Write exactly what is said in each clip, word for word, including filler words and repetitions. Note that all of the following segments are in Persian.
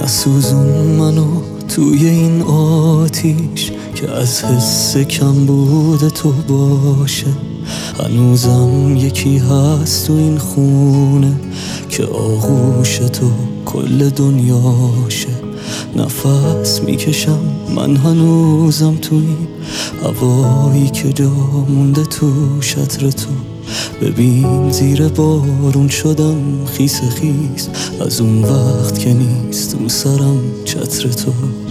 نسوزون منو توی این آتیش که از حس کم بوده تو باشه. هنوزم یکی هست تو این خونه که آغوش تو کل دنیاشه. نفس میکشم من هنوزم تو این هوایی که جا مونده تو شطر تو. ببین زیر بارون شدم خیس خیس از اون وقت که نیست رو سرم چتر تو.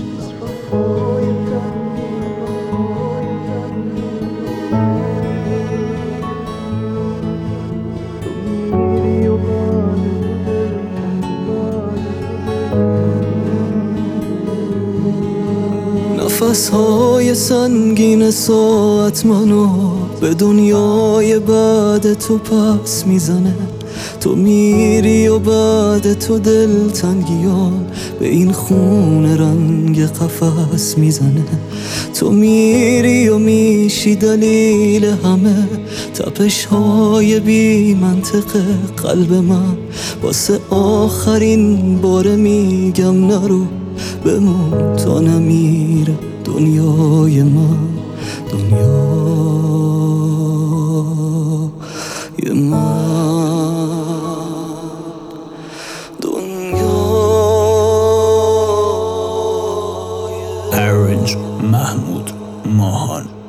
نفس‌های سنگین ساعت منو به دنیای بعد تو پس میزنه. تو میری و بعد تو دل تنگیان به این خونه رنگ قفس میزنه. تو میری و میشی دلیل همه تپش های بی منطق قلب من. واسه آخرین بار میگم نرو بمون تا نمیره دنیای من. دنیای من Arrange محمود ماهان.